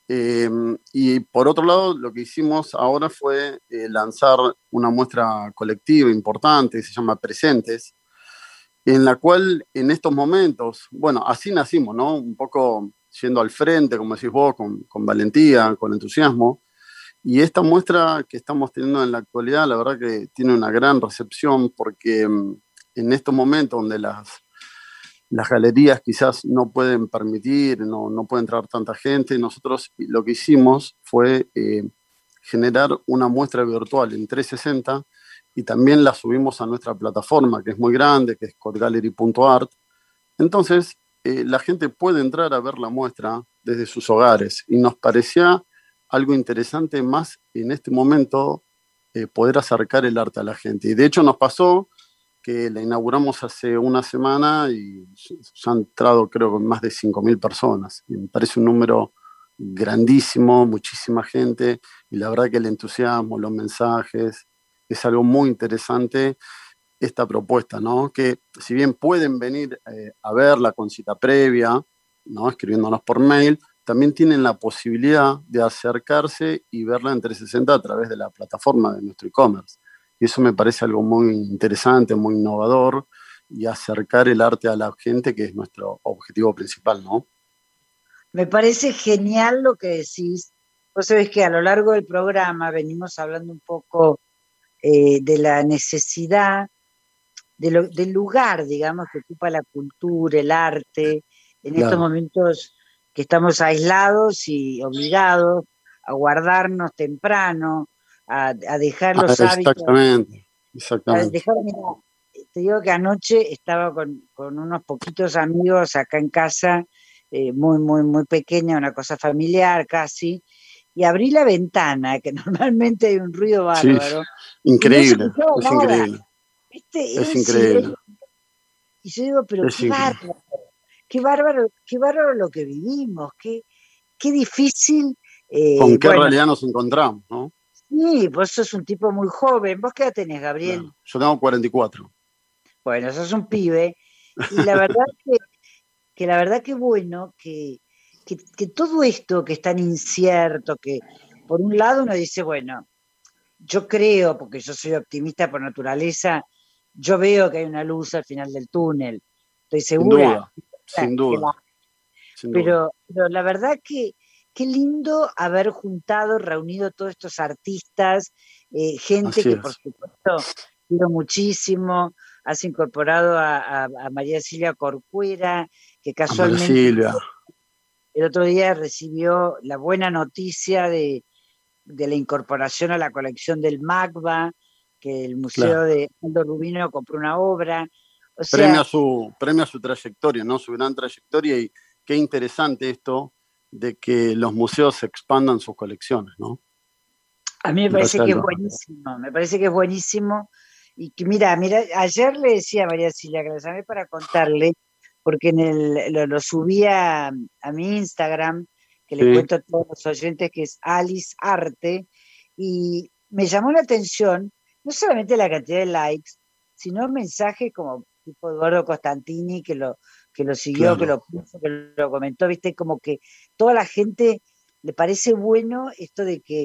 Y por otro lado, lo que hicimos ahora fue lanzar una muestra colectiva importante que se llama Presentes, en la cual en estos momentos, bueno, así nacimos, ¿no? Un poco yendo al frente, como decís vos, con valentía, con entusiasmo. Y esta muestra que estamos teniendo en la actualidad, la verdad que tiene una gran recepción porque en estos momentos donde las galerías quizás no pueden permitir, no puede entrar tanta gente, nosotros lo que hicimos fue generar una muestra virtual en 360 y también la subimos a nuestra plataforma, que es muy grande, que es cotgallery.art. Entonces, la gente puede entrar a ver la muestra desde sus hogares y nos parecía algo interesante más en este momento poder acercar el arte a la gente. Y de hecho nos pasó que la inauguramos hace una semana y ya han entrado creo que más de 5.000 personas. Y me parece un número grandísimo, muchísima gente, y la verdad que el entusiasmo, los mensajes, es algo muy interesante esta propuesta, ¿no? Que si bien pueden venir a verla con cita previa, ¿no? Escribiéndonos por mail, también tienen la posibilidad de acercarse y verla en 360 a través de la plataforma de nuestro e-commerce. Y eso me parece algo muy interesante, muy innovador, y acercar el arte a la gente, que es nuestro objetivo principal, ¿no? Me parece genial lo que decís. Vos sabés que a lo largo del programa venimos hablando un poco de la necesidad del lugar, digamos, que ocupa la cultura, el arte, en estos Claro. momentos que estamos aislados y obligados a guardarnos temprano, a dejar los hábitos, Exactamente, a exactamente. dejar, mira, te digo que anoche estaba con unos poquitos amigos acá en casa, muy, muy, muy pequeña, una cosa familiar casi, y abrí la ventana, que normalmente hay un ruido Sí, bárbaro, y no se increíble, escuchaba es nada, increíble, ¿viste? Era es un increíble, silencio. Y yo digo, pero es increíble. qué bárbaro lo que vivimos, qué difícil. ¿Con qué Bueno, realidad nos encontramos, no? sí, vos sos un tipo muy joven. ¿Vos qué edad tenés, Gabriel? Claro. Yo tengo 44. Bueno, sos un pibe. Y la verdad que la verdad que bueno, que todo esto que es tan incierto, que por un lado uno dice, bueno, yo creo, porque yo soy optimista por naturaleza, yo veo que hay una luz al final del túnel. Estoy Sin segura duda, sin que duda, sin duda. pero la verdad que qué lindo haber juntado, reunido todos estos artistas, gente Así que por es. supuesto quiero muchísimo. Has incorporado a María Silvia Corcuera, que A María casualmente Silvia, el otro día recibió la buena noticia de la incorporación a la colección del MACBA, que el Museo claro. de Aldo Rubino compró una obra. O sea, Premia su trayectoria, ¿no? Su gran trayectoria, y qué interesante esto de que los museos expandan sus colecciones, ¿no? a mí me Me parece parece que es algo. buenísimo, me parece que es buenísimo. Y que mira, ayer le decía a María Silvia que la llamé para contarle, porque lo subí a mi Instagram, que le Sí, cuento a todos los oyentes que es Alice Arte, y me llamó la atención no solamente la cantidad de likes, sino mensajes como tipo Eduardo Costantini, que lo siguió, que claro. lo puso, que lo comentó, viste, como que toda la gente le parece bueno esto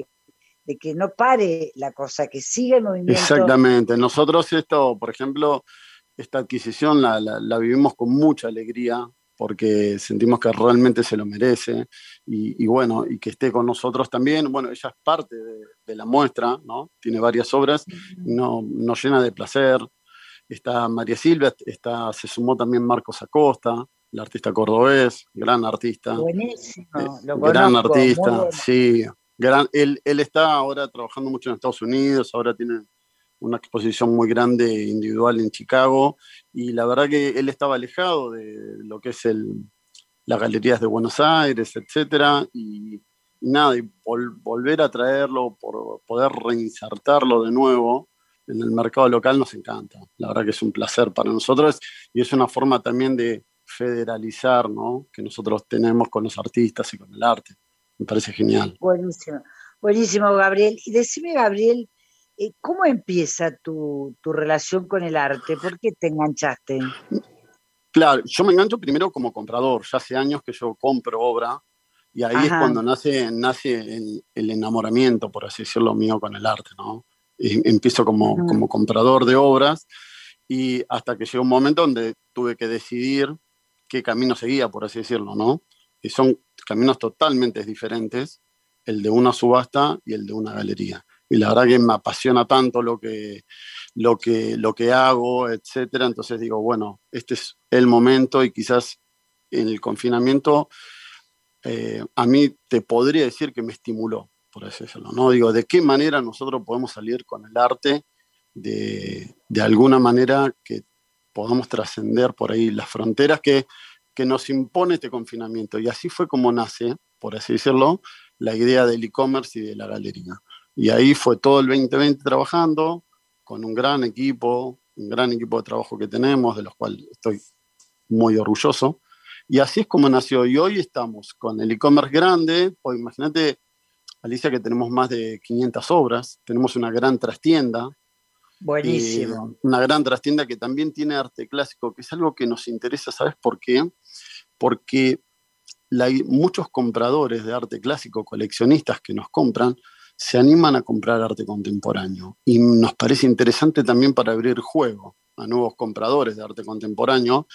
de que no pare la cosa, que siga el movimiento. Exactamente. Nosotros esto, por ejemplo, esta adquisición la vivimos con mucha alegría, porque sentimos que realmente se lo merece, y bueno, y que esté con nosotros también. Bueno, ella es parte de la muestra, ¿no? Tiene varias obras, y nos llena de placer. Está María Silvia, se sumó también Marcos Acosta, el artista cordobés, gran artista, Buenísimo, lo gran conozco, muy artista, bueno. sí. Él está ahora trabajando mucho en Estados Unidos, ahora tiene una exposición muy grande individual en Chicago, y la verdad que él estaba alejado de lo que es las galerías de Buenos Aires, etcétera, y nada, y volver a traerlo, por poder reinsertarlo de nuevo en el mercado local nos encanta. La verdad que es un placer para nosotros, y es una forma también de federalizar, ¿no? Que nosotros tenemos con los artistas y con el arte. Me parece genial. Buenísimo, buenísimo, Gabriel. Y decime, Gabriel, ¿cómo empieza tu relación con el arte? ¿Por qué te enganchaste? Claro, yo me engancho primero como comprador. Ya hace años que yo compro obra, y ahí es Ajá, cuando nace el enamoramiento, por así decirlo, mío con el arte, ¿no? Y empiezo como ujú, comprador de obras, y hasta que llegó un momento donde tuve que decidir qué camino seguía, por así decirlo, ¿no? Y son caminos totalmente diferentes, el de una subasta y el de una galería. Y la verdad que me apasiona tanto lo que hago, etcétera. Entonces digo, bueno, este es el momento, y quizás en el confinamiento, a mí te podría decir que me estimuló, por así decirlo, ¿no? Digo, ¿de qué manera nosotros podemos salir con el arte de alguna manera que podamos trascender por ahí las fronteras que nos impone este confinamiento? Y así fue como nace, por así decirlo, la idea del e-commerce y de la galería. Y ahí fue todo el 2020 trabajando con un gran equipo de trabajo que tenemos, de los cuales estoy muy orgulloso. Y así es como nació. Y hoy estamos con el e-commerce grande. Hoy, imagínate, Alicia, que tenemos más de 500 obras. Tenemos una gran trastienda, buenísimo. una gran trastienda que también tiene arte clásico, que es algo que nos interesa. ¿Sabes por qué? Porque muchos compradores de arte clásico, coleccionistas que nos compran, se animan a comprar arte contemporáneo. Y nos parece interesante también para abrir juego a nuevos compradores de arte contemporáneo.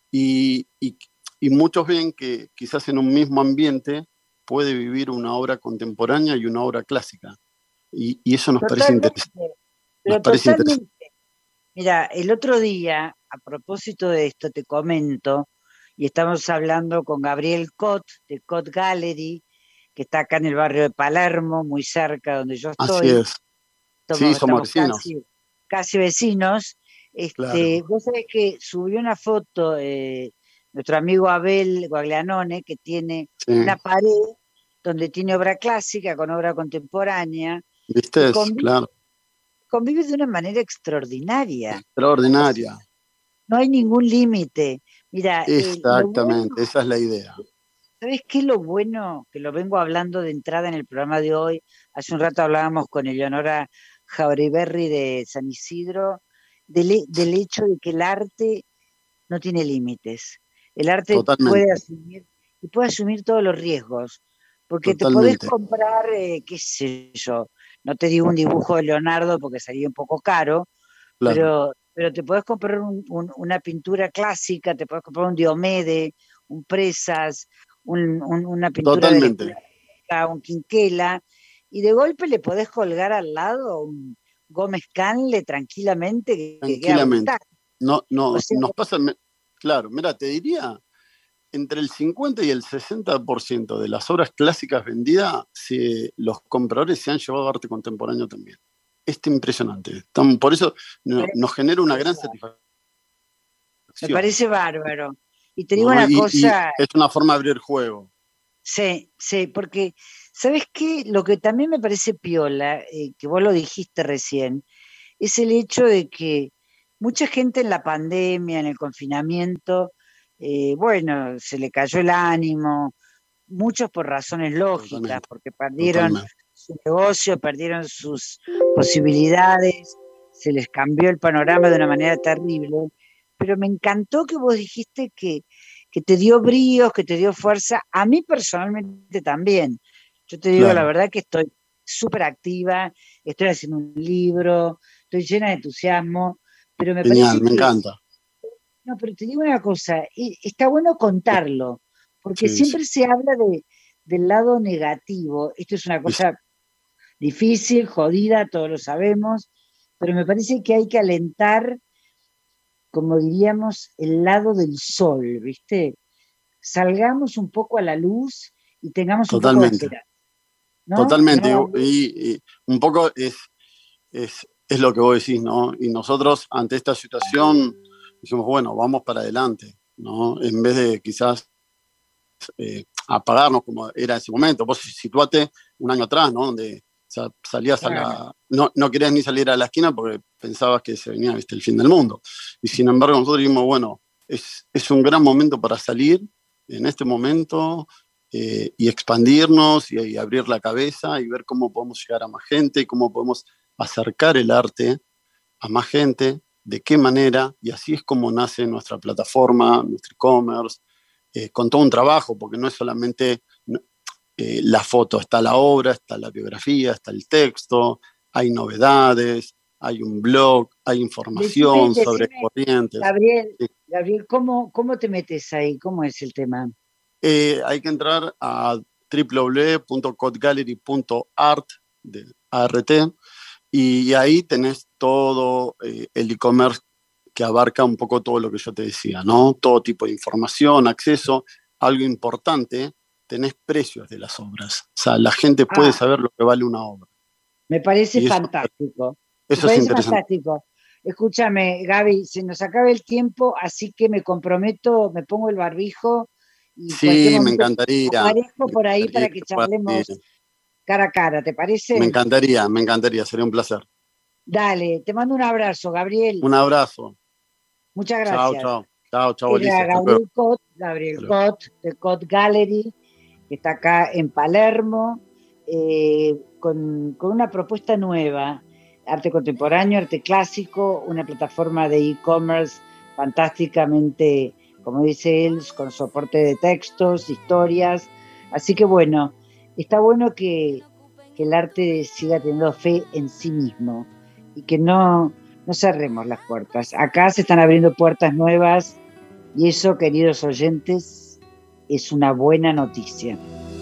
Y muchos ven que quizás en un mismo ambiente puede vivir una obra contemporánea y una obra clásica. Y eso nos parece interesante. Pero totalmente. Mira, el otro día, a propósito de esto, te comento, y estamos hablando con Gabriel Cot, de Cot Gallery, que está acá en el barrio de Palermo, muy cerca donde yo Así estoy. es. Sí, somos vecinos. Casi vecinos. Claro. Vos sabés que subió una foto nuestro amigo Abel Guaglianone, que tiene una pared donde tiene obra clásica con obra contemporánea. ¿Viste? Claro. Convive de una manera extraordinaria. Extraordinaria. No hay ningún límite. Mira, exactamente, esa es la idea. ¿Sabes qué es lo bueno? Que lo vengo hablando de entrada en el programa de hoy. Hace un rato hablábamos con Eleonora Jauriberri de San Isidro, del hecho de que el arte no tiene límites. El arte puede asumir todos los riesgos, porque Totalmente. te podés comprar, qué sé yo, no te digo un dibujo de Leonardo porque sería un poco caro, claro. pero te podés comprar una pintura clásica, te podés comprar un Diomede, un Presas, una pintura Totalmente. de un Quinquela, y de golpe le podés colgar al lado un Gómez Canle tranquilamente. Tranquilamente. No, o sea, nos pasa, claro, mira, te diría, entre el 50 y el 60% de las obras clásicas vendidas, los compradores se han llevado arte contemporáneo también. Es impresionante. Por eso nos genera una gran satisfacción. Me parece bárbaro. Y te digo una cosa. Y es una forma de abrir juego. Sí, porque, ¿sabes qué? Lo que también me parece piola, que vos lo dijiste recién, es el hecho de que mucha gente en la pandemia, en el confinamiento, bueno, se le cayó el ánimo, muchos por razones lógicas, porque perdieron su negocio, perdieron sus posibilidades, se les cambió el panorama de una manera terrible, pero me encantó que vos dijiste que te dio bríos, que te dio fuerza, a mí personalmente también. Yo te digo la verdad que estoy súper activa, estoy haciendo un libro, estoy llena de entusiasmo, pero me Genial, parece me encanta. No, pero te digo una cosa, está bueno contarlo, porque siempre se habla del lado negativo. Esto es una cosa difícil, jodida, todos lo sabemos, pero me parece que hay que alentar, como diríamos, el lado del sol, ¿viste? Salgamos un poco a la luz y tengamos un poco de esperanza, ¿no? Totalmente, ¿no? y un poco es lo que vos decís, ¿no? Y nosotros ante esta situación dijimos, bueno, vamos para adelante, ¿no? En vez de quizás apagarnos como era en ese momento. Vos situate un año atrás, ¿no? Donde salías no querías ni salir a la esquina porque pensabas que se venía, ¿viste?, el fin del mundo. Y sin embargo nosotros dijimos, bueno, es un gran momento para salir en este momento y expandirnos y abrir la cabeza y ver cómo podemos llegar a más gente y cómo podemos acercar el arte a más gente, de qué manera, y así es como nace nuestra plataforma, nuestro e-commerce, con todo un trabajo, porque no es solamente la foto, está la obra, está la biografía, está el texto, hay novedades, hay un blog, hay información sobre corrientes. Gabriel, ¿cómo te metes ahí? ¿Cómo es el tema? Hay que entrar a www.cotgallery.art y ahí tenés todo el e-commerce que abarca un poco todo lo que yo te decía, ¿no? Todo tipo de información, acceso. Algo importante, tenés precios de las obras. O sea, la gente puede saber lo que vale una obra. Me parece fantástico. Eso es interesante. Fantástico. Escúchame, Gaby, se nos acaba el tiempo, así que me comprometo, me pongo el barbijo y sí, me encantaría. Aparezco por ahí para que charlemos cara a cara, ¿te parece? Me encantaría, sería un placer. Dale, te mando un abrazo, Gabriel. Un abrazo. Muchas gracias. Chao, Alicia. Gabriel Cot, de Cot Gallery, que está acá en Palermo, con una propuesta nueva, arte contemporáneo, arte clásico, una plataforma de e-commerce fantásticamente como dice él, con soporte de textos, historias. Así que bueno, está bueno que el arte siga teniendo fe en sí mismo y que no cerremos las puertas. Acá se están abriendo puertas nuevas y eso, queridos oyentes, es una buena noticia.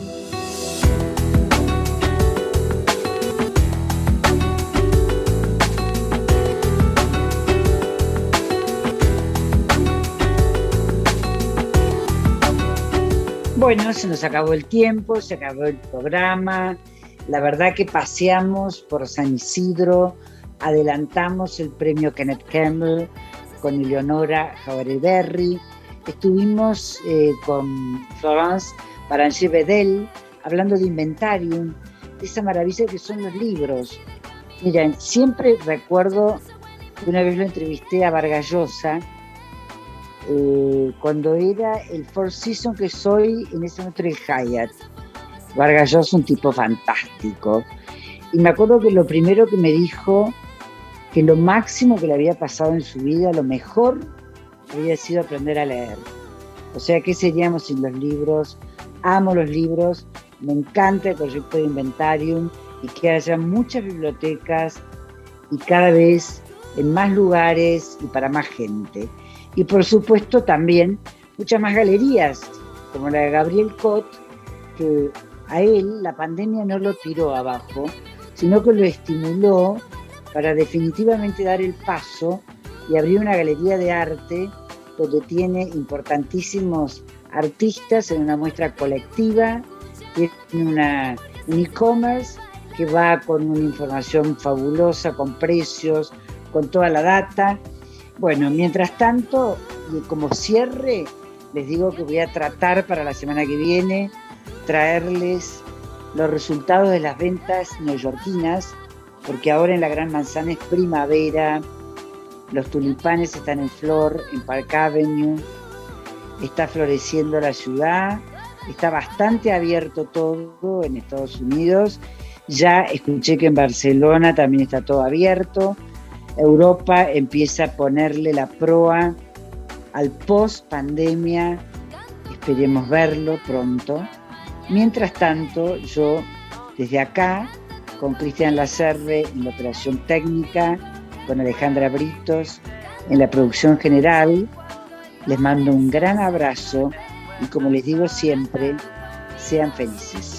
Bueno, se nos acabó el tiempo, se acabó el programa. La verdad que paseamos por San Isidro, adelantamos el premio Kenneth Campbell con Eleonora Jauregui. Estuvimos con Florence Barangier-Bedell hablando de Inventarium, de esa maravilla que son los libros. Miren, siempre recuerdo que una vez lo entrevisté a Vargas Llosa, cuando era el Four Seasons, que soy en ese momento el Hyatt. Vargas Llosa, un tipo fantástico. Y me acuerdo que lo primero que me dijo, que lo máximo que le había pasado en su vida, lo mejor, había sido aprender a leer. O sea, ¿qué seríamos sin los libros? Amo los libros, me encanta el proyecto de Inventarium y que haya muchas bibliotecas y cada vez en más lugares y para más gente. Y por supuesto también muchas más galerías, como la de Gabriel Cot, que a él la pandemia no lo tiró abajo, sino que lo estimuló para definitivamente dar el paso y abrir una galería de arte donde tiene importantísimos artistas en una muestra colectiva, tiene un e-commerce que va con una información fabulosa, con precios, con toda la data. Bueno, mientras tanto, y como cierre, les digo que voy a tratar para la semana que viene traerles los resultados de las ventas neoyorquinas, porque ahora en la Gran Manzana es primavera, los tulipanes están en flor en Park Avenue, está floreciendo la ciudad, está bastante abierto todo en Estados Unidos, ya escuché que en Barcelona también está todo abierto. Europa empieza a ponerle la proa al post-pandemia, esperemos verlo pronto. Mientras tanto, yo desde acá, con Cristian Lacerre en la operación técnica, con Alejandra Britos en la producción general, les mando un gran abrazo y, como les digo siempre, sean felices.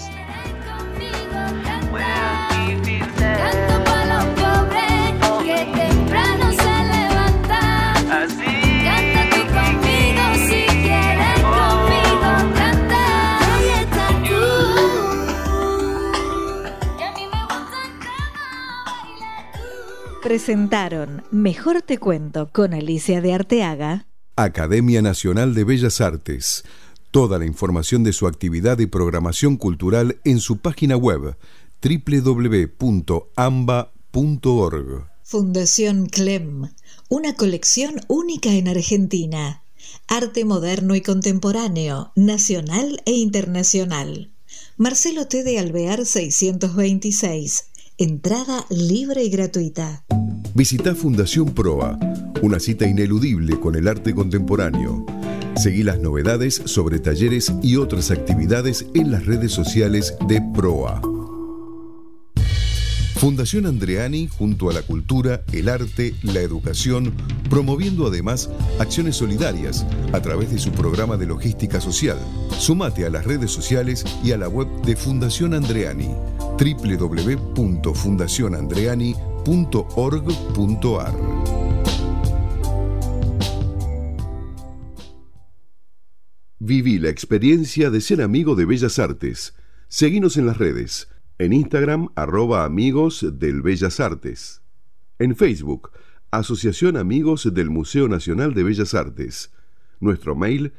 Presentaron Mejor te cuento con Alicia de Arteaga. Academia Nacional de Bellas Artes. Toda la información de su actividad y programación cultural en su página web www.amba.org. Fundación Clem, una colección única en Argentina. Arte moderno y contemporáneo, nacional e internacional. Marcelo T. de Alvear 626. Entrada libre y gratuita. Visita Fundación Proa, una cita ineludible con el arte contemporáneo. Seguí las novedades sobre talleres y otras actividades en las redes sociales de Proa. Fundación Andreani, junto a la cultura, el arte, la educación, promoviendo además acciones solidarias a través de su programa de logística social. Sumate a las redes sociales y a la web de Fundación Andreani, www.fundacionandreani.org.ar. Viví la experiencia de ser amigo de Bellas Artes. Seguinos en las redes. En Instagram, @Amigos del Bellas Artes. En Facebook, Asociación Amigos del Museo Nacional de Bellas Artes. Nuestro mail,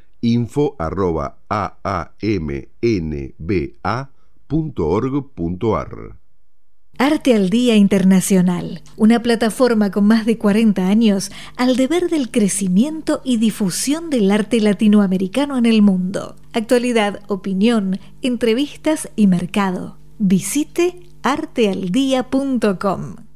info@amnba.org.ar. Arte al Día Internacional, una plataforma con más de 40 años al deber del crecimiento y difusión del arte latinoamericano en el mundo. Actualidad, opinión, entrevistas y mercado. Visite artealdía.com.